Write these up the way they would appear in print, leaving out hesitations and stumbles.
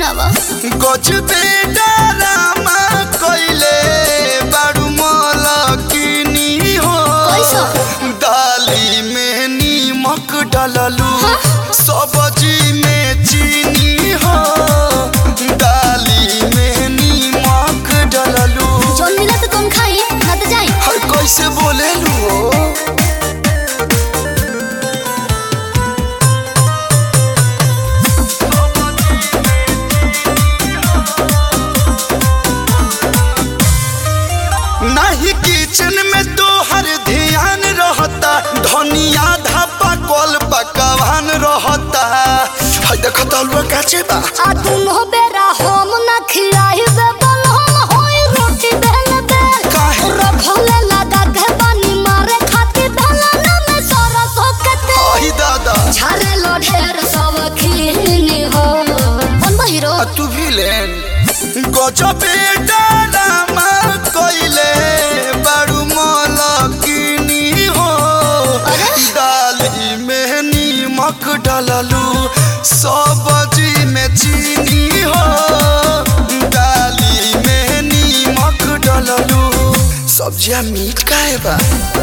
सुनावा गजबे डरामा कइले बारू मलकिनी हो दाली में नीमक डाललू सब्जी में चीनी हो दाली में नीमक डाललू जोन मिला तो तुम खाई ना तो जाई हर कैसे बोलेलू हो नहीं किचन में तो हर ध्यान रहता धनिया धापा कल पकवान रहता हाय देखो तलवा काचे बा आ तुम हो बेरा हम ना खिलाई बे बोल हम होई रोटी बेल बेल काहे रखले लगा के पानी मारे खाती ढलाना में सरस होकते ओही दादा झारे लो ढेर सब खीनी हो कौन बा हीरो तू विलेन गजबे डरामा कइले बारू मलकिनी हो दाली में नीमक डाललू सब्जी में चीनी हो दाली में नीमक डाललू सब्जियां मीठ काहे बा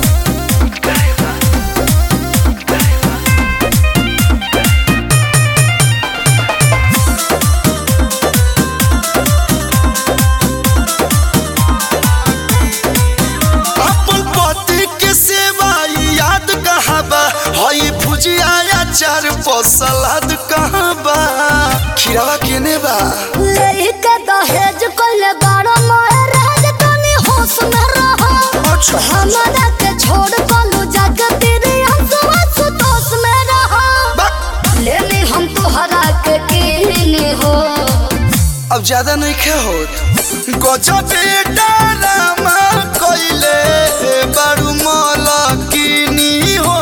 हई भुजिया चार सलाद कहाँ बा खीरावा केने बा लेके दहेज कोले बारो महाराज तनी होश में रहो अच्छा हमरा के छोड़ कोलू जग तेरे हंसवा सुतोष में रहो लेने हम तोहरा के कीने हो अब ज्यादा नहीं खे होत गजबे डरामा कइले बारू मलकिनी हो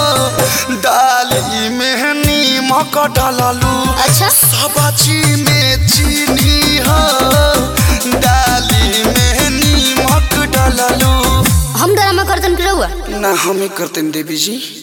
दाली में नीमक डाललू अच्छा सब्जी में चीनी हो दाली में नीमक डाललू हम ड्रामा करतन के रहुआ ना हम ही करते देवी जी।